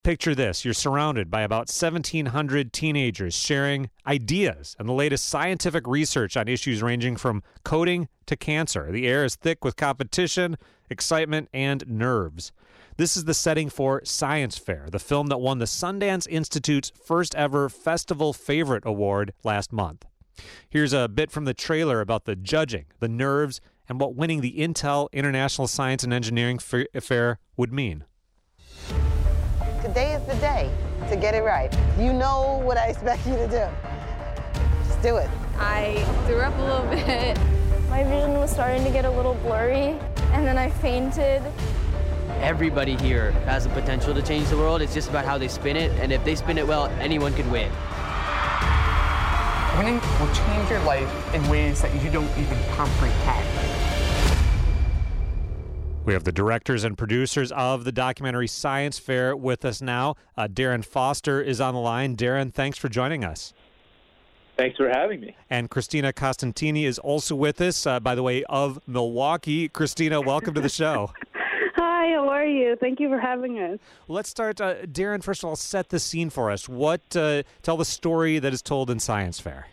Picture this. You're surrounded by about 1,700 teenagers sharing ideas and the latest scientific research on issues ranging from coding to cancer. The air is thick with competition, excitement, and nerves. This is the setting for Science Fair, the film that won the Sundance Institute's first ever Festival Favorite Award last month. Here's a bit from the trailer about the judging, the nerves, and what winning the Intel International Science and Engineering Fair would mean. Today is the day to get it right. You know what I expect you to do. Just do it. I threw up a little bit. My vision was starting to get a little blurry, and then I fainted. Everybody here has the potential to change the world. It's just about how they spin it, and if they spin it well, anyone can win. Winning will change your life in ways that you don't even comprehend. We have the directors and producers of the documentary Science Fair with us now. Darren Foster is on the line. Darren, thanks for joining us. Thanks for having me. And Christina Costantini is also with us, by the way, of Milwaukee. Christina, welcome to the show. Hi, how are you? Thank you for having us. Let's start. Darren, first of all, set the scene for us. Tell the story that is told in Science Fair.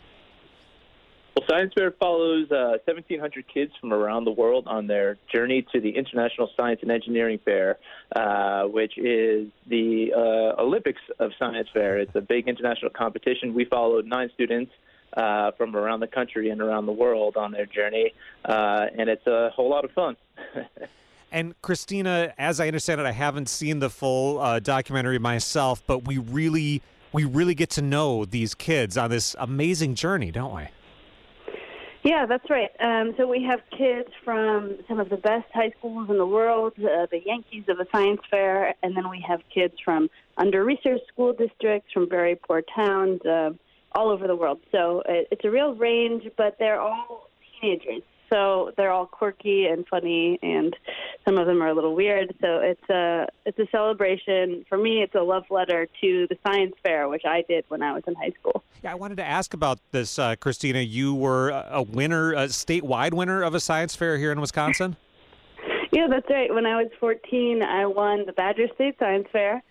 Well, Science Fair follows 1,700 kids from around the world on their journey to the International Science and Engineering Fair, which is the Olympics of Science Fair. It's a big international competition. We followed 9 students from around the country and around the world on their journey, and it's a whole lot of fun. And Christina, as I understand it, I haven't seen the full documentary myself, but we really get to know these kids on this amazing journey, don't we? Yeah, that's right. So we have kids from some of the best high schools in the world, the Yankees of a science fair, and then we have kids from under-researched school districts, from very poor towns, all over the world. So it's a real range, but they're all teenagers. So they're all quirky and funny, and some of them are a little weird. So it's a celebration. For me, it's a love letter to the science fair, which I did when I was in high school. Yeah, I wanted to ask about this, Christina. You were a winner, a statewide winner of a science fair here in Wisconsin? Yeah, that's right. When I was 14, I won the Badger State Science Fair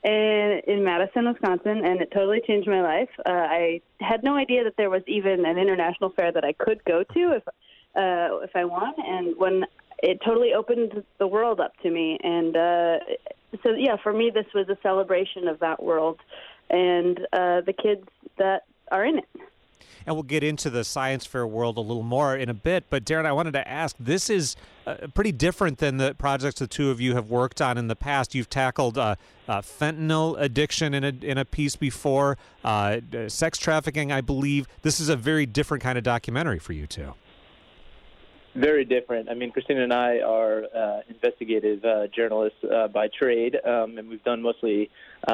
in Madison, Wisconsin, and it totally changed my life. I had no idea that there was even an international fair that I could go to if I won, and when it totally opened the world up to me. And so, yeah, for me, this was a celebration of that world and the kids that are in it. And we'll get into the science fair world a little more in a bit. But, Darren, I wanted to ask, this is pretty different than the projects the two of you have worked on in the past. You've tackled fentanyl addiction in a piece before, sex trafficking, I believe. This is a very different kind of documentary for you two. Very different. I mean, Christina and I are investigative journalists by trade, and we've done mostly,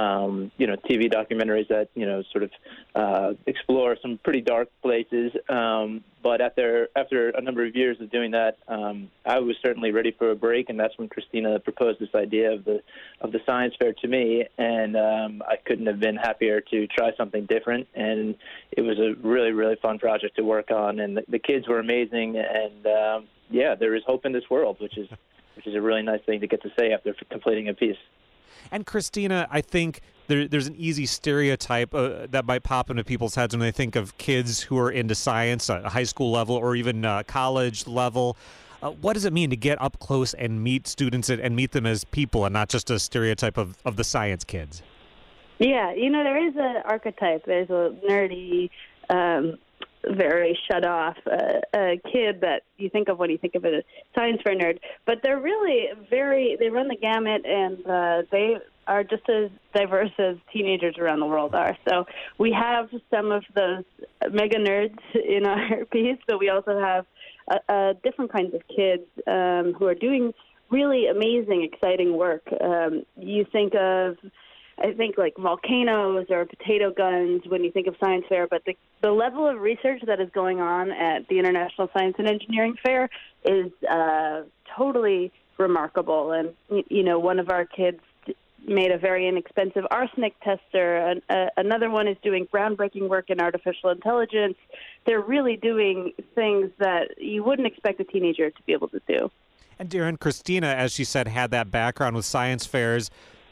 TV documentaries that, sort of explore some pretty dark places. But after a number of years of doing that, I was certainly ready for a break, and that's when Christina proposed this idea of the science fair to me, and I couldn't have been happier to try something different. And it was a really, really fun project to work on, and the kids were amazing. And there is hope in this world, which is a really nice thing to get to say after completing a piece. And Christina, I think there's an easy stereotype that might pop into people's heads when they think of kids who are into science at a high school level or even college level. What does it mean to get up close and meet students and meet them as people and not just a stereotype of the science kids? Yeah, there is an archetype. There's a nerdy, very shut-off kid that you think of when you think of a science fair nerd. But they're really they run the gamut, and they are just as diverse as teenagers around the world are. So we have some of those mega nerds in our piece, but we also have different kinds of kids who are doing really amazing, exciting work. You think of, I think, like volcanoes or potato guns when you think of science fair, but the level of research that is going on at the International Science and Engineering Fair is totally remarkable. And, one of our kids made a very inexpensive arsenic tester. Another one is doing groundbreaking work in artificial intelligence. They're really doing things that you wouldn't expect a teenager to be able to do. And Darren, Christina, as she said, had that background with science fairs.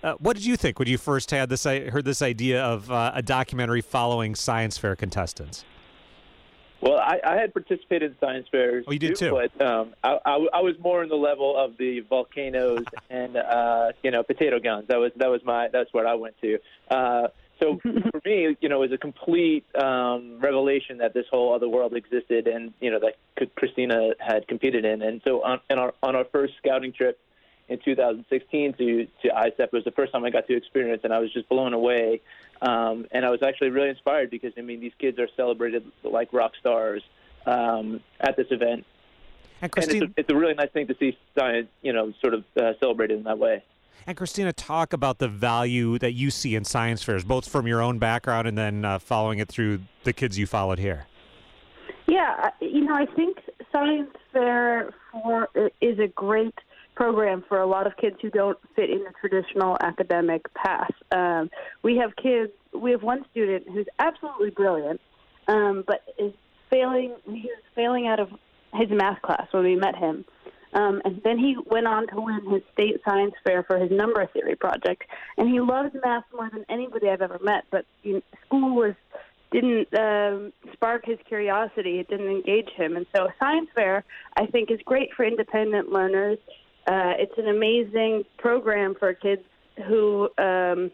What did you think when you first heard this idea of a documentary following science fair contestants? Well, I had participated in science fairs. Oh, you did too. But I was more in the level of the volcanoes and potato guns. That's what I went to. So for me, it was a complete revelation that this whole other world existed, and that Christina had competed in. And so on our first scouting trip in 2016 to ICEP, it was the first time I got to experience, and I was just blown away. And I was actually really inspired because, these kids are celebrated like rock stars at this event. And Christina, it's a really nice thing to see science, celebrated in that way. And Christina, talk about the value that you see in science fairs, both from your own background and then following it through the kids you followed here. Yeah, I think science fair is a great program for a lot of kids who don't fit in the traditional academic path. We have one student who's absolutely brilliant, but is failing. He was failing out of his math class when we met him. And then he went on to win his state science fair for his number theory project. And he loves math more than anybody I've ever met, but school didn't spark his curiosity. It didn't engage him. And so science fair, I think, is great for independent learners. It's an amazing program for kids who don't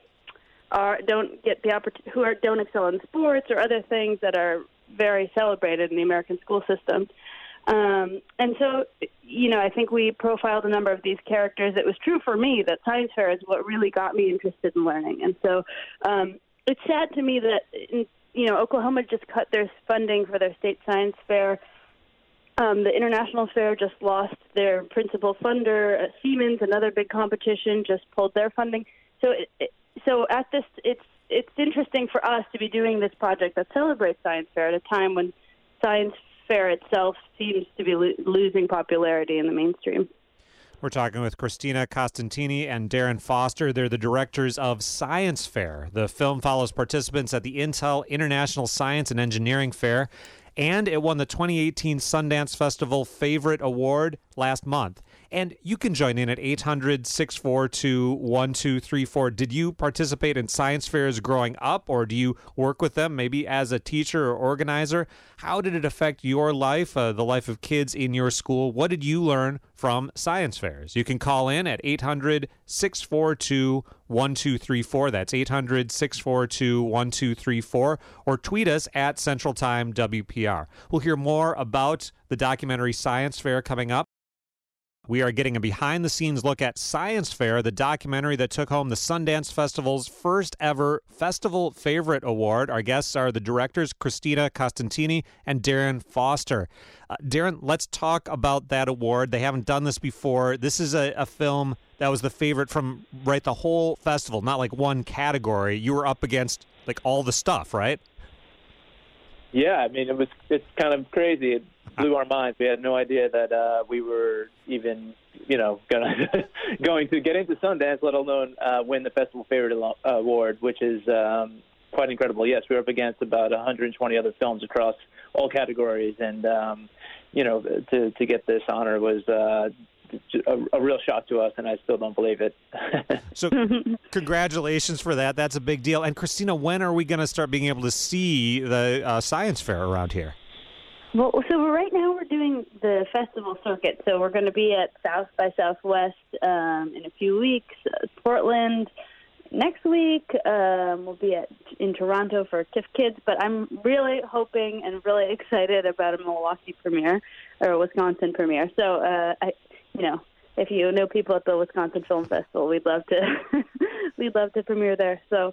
excel in sports or other things that are very celebrated in the American school system. And so, I think we profiled a number of these characters. It was true for me that science fair is what really got me interested in learning. And so it's sad to me that, Oklahoma just cut their funding for their state science fair. The International Fair just lost their principal funder. Siemens, another big competition, just pulled their funding. So at this, it's interesting for us to be doing this project that celebrates science fair at a time when science fair itself seems to be losing popularity in the mainstream. We're talking with Christina Costantini and Darren Foster. They're the directors of Science Fair. The film follows participants at the Intel International Science and Engineering Fair, and it won the 2018 Sundance Festival Favorite Award last month. And you can join in at 800-642-1234. Did you participate in science fairs growing up, or do you work with them maybe as a teacher or organizer? How did it affect your life, the life of kids in your school? What did you learn from science fairs? You can call in at 800-642-1234. That's 800-642-1234. Or tweet us at Central Time WPR. We'll hear more about the documentary Science Fair coming up. We are getting a behind-the-scenes look at Science Fair, the documentary that took home the Sundance Festival's first ever Festival Favorite Award. Our guests are the directors, Christina Costantini and Darren Foster. Darren, let's talk about that award. They haven't done this before. This is a film that was the favorite from the whole festival, not like one category. You were up against all the stuff, right? Yeah, it's kind of crazy. It blew our minds. We had no idea that we were even, going to get into Sundance, let alone win the Festival Favorite Award, which is quite incredible. Yes, we were up against about 120 other films across all categories, and to get this honor was a real shock to us, and I still don't believe it. So congratulations for that. That's a big deal. And Christina, when are we going to start being able to see the science fair around here? Well, so right now we're doing the festival circuit. So we're going to be at South by Southwest in a few weeks, Portland next week. We'll be in Toronto for TIFF Kids, but I'm really hoping and really excited about a Milwaukee premiere or a Wisconsin premiere. So, if you know people at the Wisconsin Film Festival, we'd love to premiere there. So,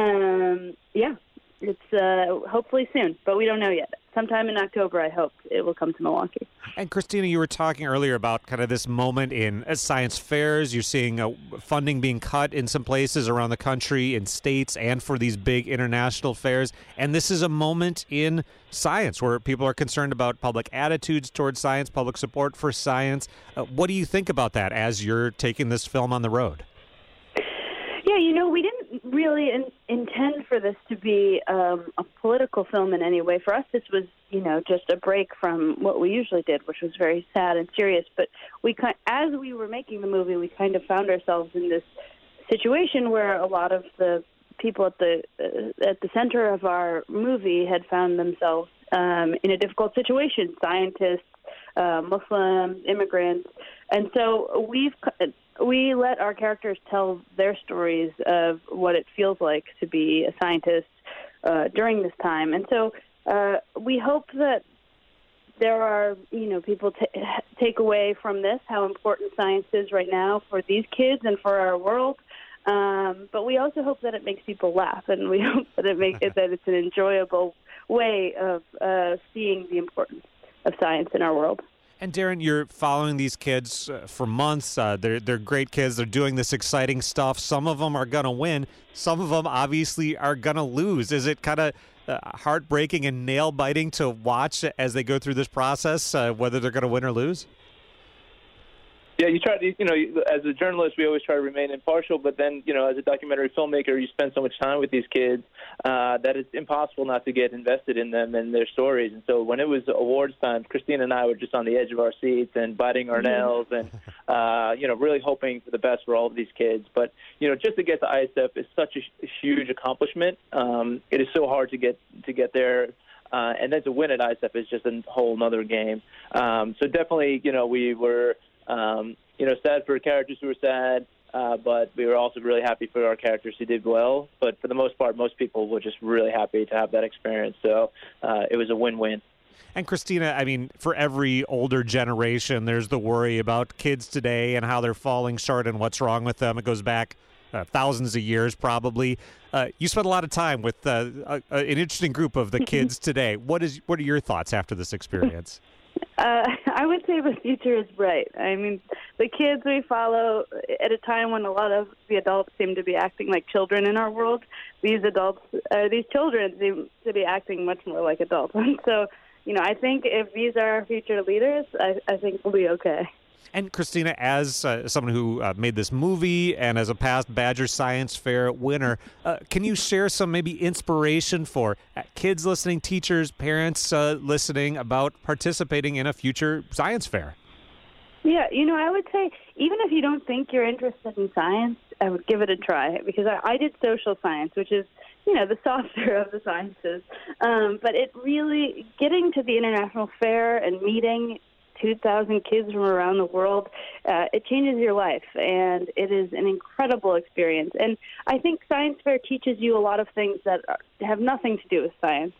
it's hopefully soon, but we don't know yet. Sometime in October, I hope it will come to Milwaukee. And Christina, you were talking earlier about kind of this moment in science fairs. You're seeing funding being cut in some places around the country, in states, and for these big international fairs. And this is a moment in science where people are concerned about public attitudes towards science, public support for science. What do you think about that as you're taking this film on the road? Yeah, we didn't really intend for this to be a political film in any way. For us, this was, just a break from what we usually did, which was very sad and serious. But as we were making the movie, we kind of found ourselves in this situation where a lot of the people at the center of our movie had found themselves in a difficult situation: scientists, Muslims, immigrants, and so we let our characters tell their stories of what it feels like to be a scientist during this time. And so we hope that there are, people take away from this how important science is right now for these kids and for our world. But we also hope that it makes people laugh, and we hope that that it's an enjoyable way of seeing the importance of science in our world. And Darren, you're following these kids for months. They're great kids. They're doing this exciting stuff. Some of them are going to win. Some of them obviously are going to lose. Is it kind of heartbreaking and nail-biting to watch as they go through this process, whether they're going to win or lose? Yeah, you try to, as a journalist, we always try to remain impartial, but then, as a documentary filmmaker, you spend so much time with these kids that it's impossible not to get invested in them and their stories. And so when it was awards time, Christina and I were just on the edge of our seats and biting our nails and, really hoping for the best for all of these kids. But, just to get to ISF is such a huge accomplishment. It is so hard to get there. And then to win at ISF is just a whole other game. So definitely, we were sad for characters who were sad, but we were also really happy for our characters who did well. But for the most part, most people were just really happy to have that experience. So it was a win-win. And Christina, I mean, for every older generation, there's the worry about kids today and how they're falling short and what's wrong with them. It goes back thousands of years, probably. You spent a lot of time with an interesting group of the kids today. What are your thoughts after this experience? I would say the future is bright. I mean, the kids we follow at a time when a lot of the adults seem to be acting like children in our world, these children seem to be acting much more like adults. And so, I think if these are our future leaders, I think we'll be okay. And Christina, as someone who made this movie and as a past Badger Science Fair winner, can you share some maybe inspiration for kids listening, teachers, parents listening about participating in a future science fair? Yeah, I would say even if you don't think you're interested in science, I would give it a try, because I did social science, which is, the softer of the sciences. But it really, getting to the International Fair and meeting 2,000 kids from around the world, it changes your life, and it is an incredible experience. And I think Science Fair teaches you a lot of things that have nothing to do with science,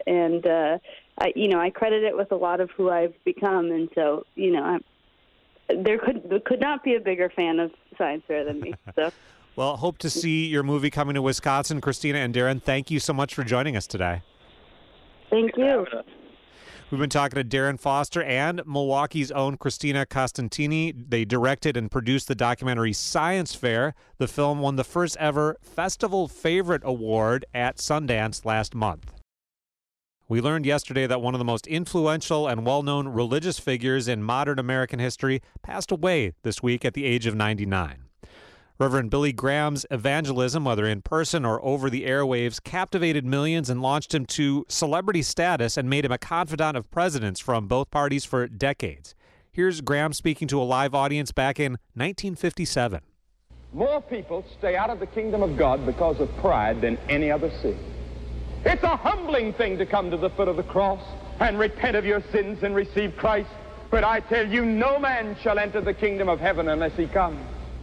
I credit it with a lot of who I've become, and so, there could not be a bigger fan of Science Fair than me. So. Well, hope to see your movie coming to Wisconsin. Christina and Darren, thank you so much for joining us today. Thank you. We've been talking to Darren Foster and Milwaukee's own Christina Costantini. They directed and produced the documentary Science Fair. The film won the first ever Festival Favorite Award at Sundance last month. We learned yesterday that one of the most influential and well-known religious figures in modern American history passed away this week at the age of 99. Reverend Billy Graham's evangelism, whether in person or over the airwaves, captivated millions and launched him to celebrity status and made him a confidant of presidents from both parties for decades. Here's Graham speaking to a live audience back in 1957. More people stay out of the kingdom of God because of pride than any other sin. It's a humbling thing to come to the foot of the cross and repent of your sins and receive Christ. But I tell you, no man shall enter the kingdom of heaven unless he comes.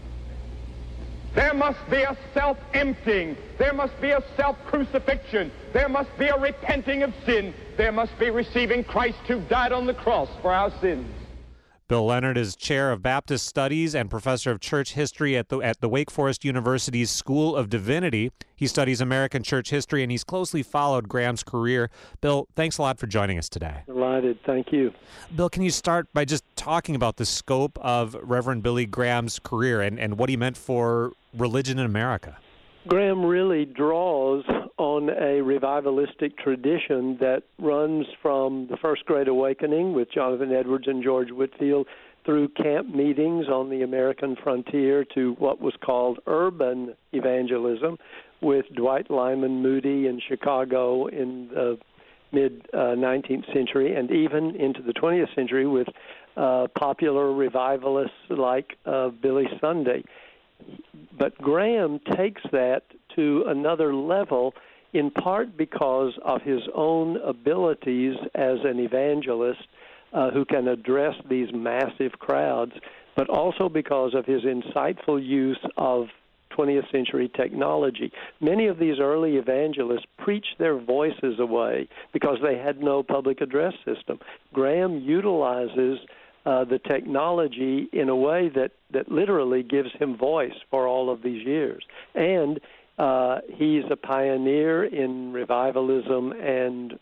There must be a self-emptying. There must be a self-crucifixion. There must be a repenting of sin. There must be receiving Christ who died on the cross for our sins. Bill Leonard is chair of Baptist Studies and professor of church history at the Wake Forest University's School of Divinity. He studies American church history, and he's closely followed Graham's career. Bill, thanks a lot for joining us today. Delighted. Thank you. Bill, can you start by just talking about the scope of Reverend Billy Graham's career and what he meant for religion in America? Graham really draws on a revivalistic tradition that runs from the First Great Awakening with Jonathan Edwards and George Whitefield through camp meetings on the American frontier to what was called urban evangelism with Dwight Lyman Moody in Chicago in the mid-19th century, and even into the 20th century with popular revivalists like Billy Sunday. But Graham takes that to another level, in part because of his own abilities as an evangelist who can address these massive crowds, but also because of his insightful use of 20th century technology. Many of these early evangelists preached their voices away because they had no public address system. Graham utilizes the technology in a way that literally gives him voice for all of these years. And he's a pioneer in revivalism and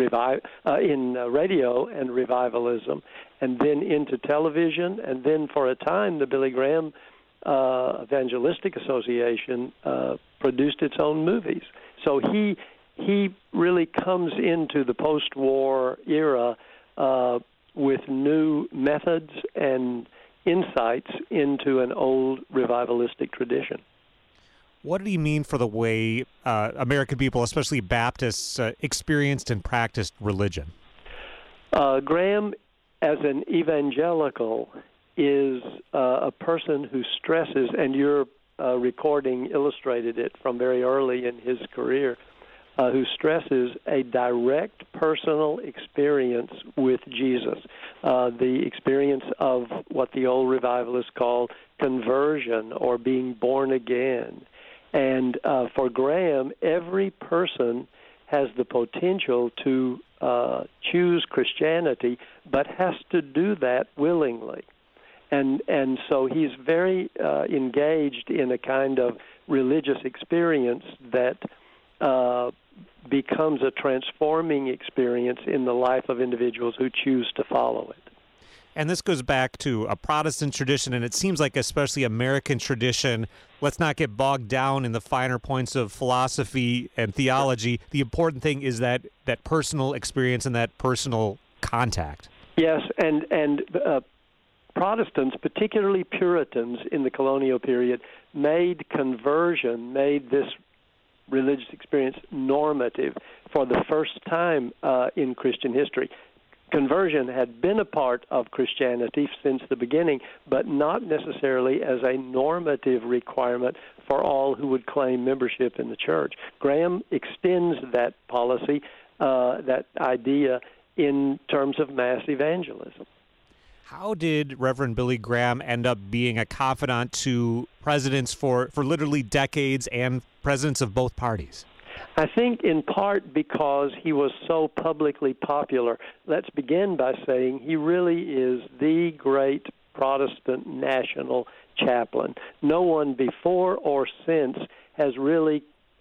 in radio and revivalism, and then into television, and then for a time the Billy Graham Evangelistic Association produced its own movies. So he really comes into the post-war era with new methods and insights into an old revivalistic tradition. What did he mean for the way American people, especially Baptists, experienced and practiced religion? Graham, as an evangelical, is a person who stresses, and your recording illustrated it from very early in his career, who stresses a direct personal experience with Jesus, the experience of what the old revivalists call conversion or being born again. And for Graham, every person has the potential to choose Christianity, but has to do that willingly. And so he's very engaged in a kind of religious experience that becomes a transforming experience in the life of individuals who choose to follow it. And this goes back to a Protestant tradition, and it seems like especially American tradition. Let's not get bogged down in the finer points of philosophy and theology. The important thing is that personal experience and that personal contact. Yes, and Protestants, particularly Puritans in the colonial period, made this religious experience normative for the first time in Christian history. Conversion had been a part of Christianity since the beginning, but not necessarily as a normative requirement for all who would claim membership in the church. Graham extends that policy, that idea, in terms of mass evangelism. How did Reverend Billy Graham end up being a confidant to presidents for literally decades and presidents of both parties? I think in part because he was so publicly popular. Let's begin by saying he really is the great Protestant national chaplain. No one before or since has really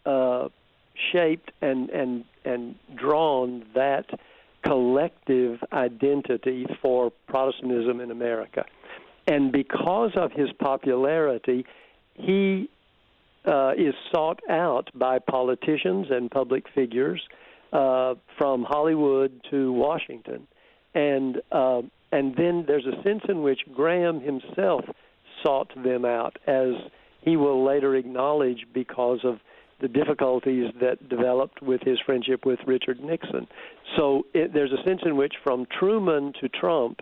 shaped and drawn that collective identity for Protestantism in America. And because of his popularity, he is sought out by politicians and public figures from Hollywood to Washington. And then there's a sense in which Graham himself sought them out, as he will later acknowledge because of the difficulties that developed with his friendship with Richard Nixon. So there's a sense in which from Truman to Trump,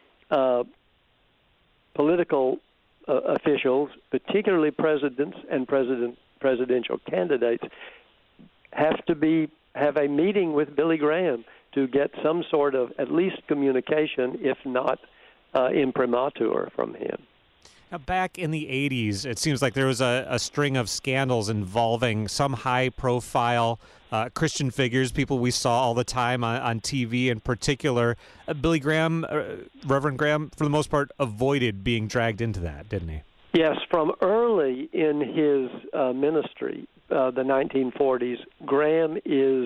political officials, particularly presidents and presidential candidates, have a meeting with Billy Graham to get some sort of at least communication, if not imprimatur, from him. Now, back in the 80s, it seems like there was a string of scandals involving some high-profile Christian figures, people we saw all the time on TV in particular. Billy Graham, Reverend Graham, for the most part, avoided being dragged into that, didn't he? Yes, from early in his ministry, the 1940s, Graham is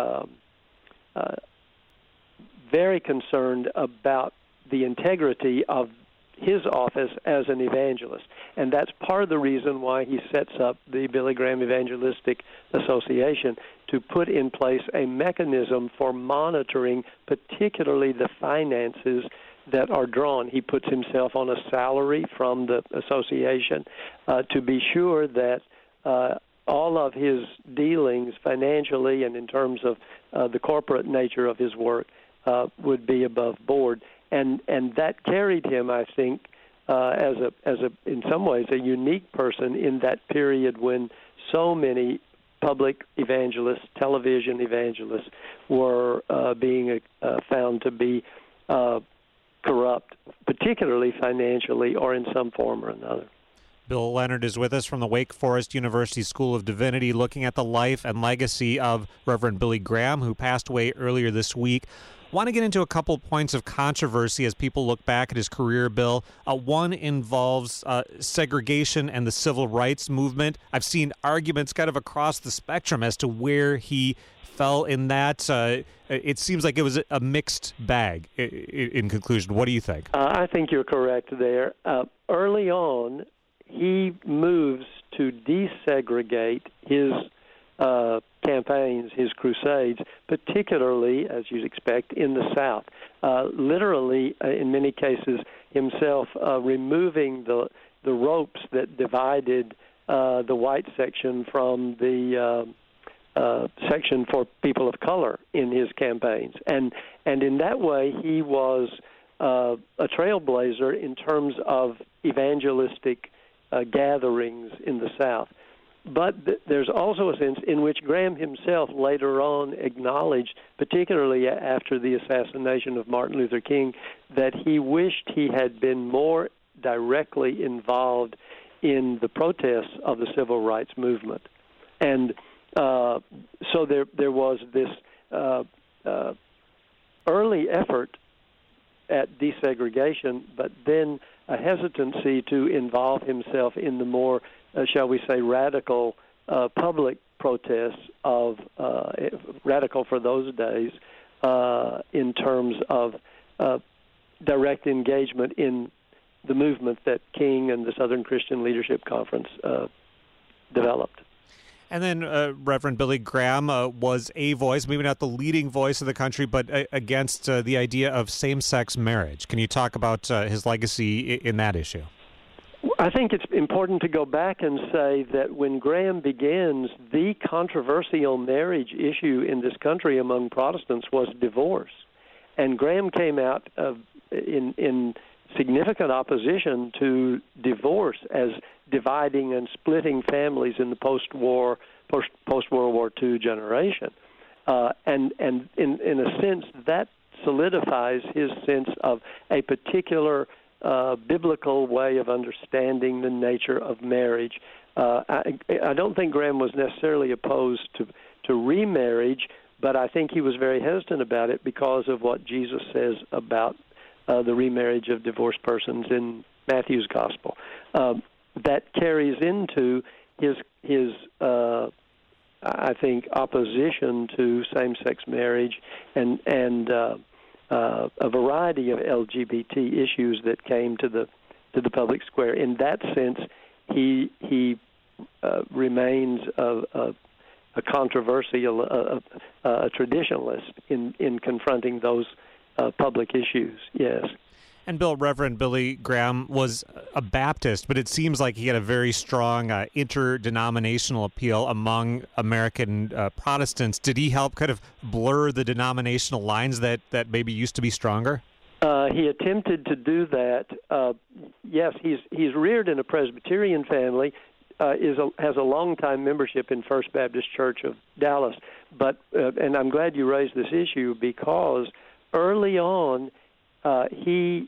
very concerned about the integrity of his office as an evangelist. And that's part of the reason why he sets up the Billy Graham Evangelistic Association, to put in place a mechanism for monitoring particularly the finances that are drawn. He puts himself on a salary from the association to be sure that all of his dealings financially and in terms of the corporate nature of his work would be above board. And that carried him, I think, in some ways, a unique person in that period when so many public evangelists, television evangelists, were being found to be corrupt, particularly financially or in some form or another. Bill Leonard is with us from the Wake Forest University School of Divinity, looking at the life and legacy of Reverend Billy Graham, who passed away earlier this week. I want to get into a couple points of controversy as people look back at his career, Bill. One involves segregation and the civil rights movement. I've seen arguments kind of across the spectrum as to where he fell in that. It seems like it was a mixed bag in conclusion. What do you think? I think you're correct there. Early on, he moves to desegregate his campaigns, his crusades, particularly, as you'd expect, in the South. Literally, in many cases, himself removing the ropes that divided the white section from the section for people of color in his campaigns. And in that way, he was a trailblazer in terms of evangelistic gatherings in the South. But there's also a sense in which Graham himself later on acknowledged, particularly after the assassination of Martin Luther King, that he wished he had been more directly involved in the protests of the civil rights movement. And so there was this early effort at desegregation, but then a hesitancy to involve himself in the more, shall we say, radical public protests of radical for those days in terms of direct engagement in the movement that King and the Southern Christian Leadership Conference developed. And then Reverend Billy Graham was a voice, maybe not the leading voice of the country, but against the idea of same-sex marriage. Can you talk about his legacy in that issue? I think it's important to go back and say that when Graham begins, the controversial marriage issue in this country among Protestants was divorce. And Graham came out in significant opposition to divorce as dividing and splitting families in the post-World War II generation. And in a sense, that solidifies his sense of a particular biblical way of understanding the nature of marriage. I don't think Graham was necessarily opposed to remarriage, but I think he was very hesitant about it because of what Jesus says about the remarriage of divorced persons in Matthew's Gospel. That carries into his I think, opposition to same-sex marriage and a variety of LGBT issues that came to the public square. In that sense, he remains a controversial, a traditionalist in confronting those public issues. Yes. And Bill, Reverend Billy Graham was a Baptist, but it seems like he had a very strong interdenominational appeal among American Protestants. Did he help kind of blur the denominational lines that maybe used to be stronger? He attempted to do that. Yes, he's reared in a Presbyterian family, has a long-time membership in First Baptist Church of Dallas. But and I'm glad you raised this issue because early on, he,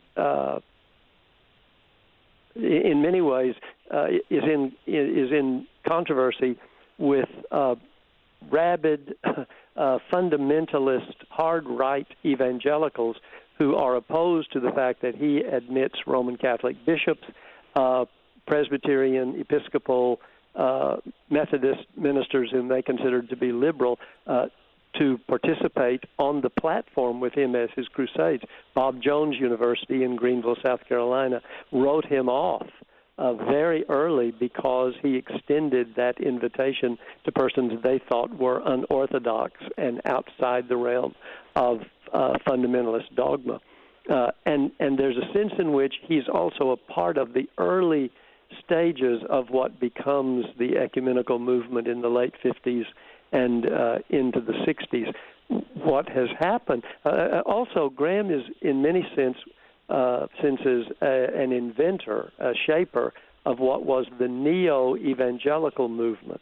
in many ways, is in controversy with rabid, fundamentalist, hard-right evangelicals who are opposed to the fact that he admits Roman Catholic bishops, Presbyterian, Episcopal, Methodist ministers whom they considered to be liberal, to participate on the platform with him as his crusades. Bob Jones University in Greenville, South Carolina, wrote him off very early because he extended that invitation to persons they thought were unorthodox and outside the realm of fundamentalist dogma. And there's a sense in which he's also a part of the early stages of what becomes the ecumenical movement in the late 50s and into the 60s. What has happened? Also, Graham is, in many sense, since is an inventor, a shaper of what was the neo-evangelical movement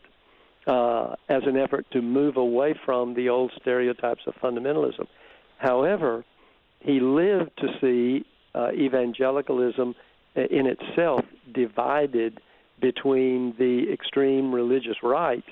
as an effort to move away from the old stereotypes of fundamentalism. However, he lived to see evangelicalism in itself divided between the extreme religious right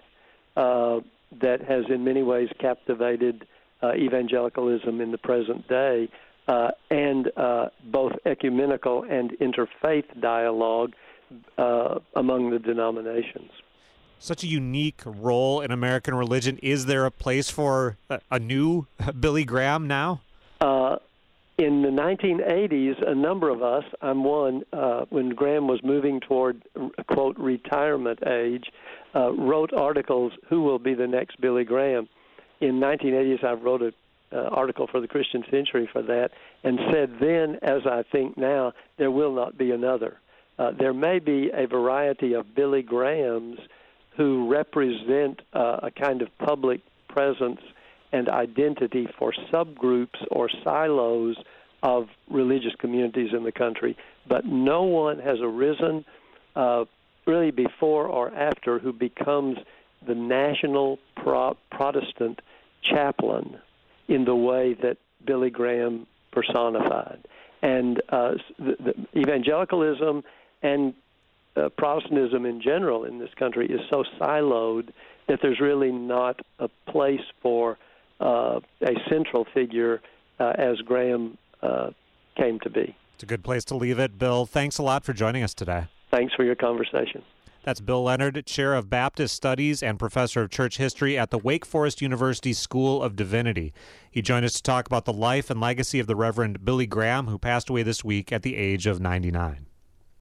that has in many ways captivated evangelicalism in the present day, and both ecumenical and interfaith dialogue among the denominations. Such a unique role in American religion. Is there a place for a new Billy Graham now? In the 1980s, a number of us, I'm one, when Graham was moving toward, quote, retirement age, wrote articles, who will be the next Billy Graham? In 1980s, I wrote an article for the Christian Century for that and said then, as I think now, there will not be another. There may be a variety of Billy Grahams who represent a kind of public presence and identity for subgroups or silos of religious communities in the country, but no one has arisen really before or after who becomes the national Protestant chaplain in the way that Billy Graham personified. And the evangelicalism and Protestantism in general in this country is so siloed that there's really not a place for a central figure as Graham came to be. It's a good place to leave it. Bill, thanks a lot for joining us today. Thanks for your conversation. That's Bill Leonard, Chair of Baptist Studies and Professor of Church History at the Wake Forest University School of Divinity. He joined us to talk about the life and legacy of the Reverend Billy Graham, who passed away this week at the age of 99.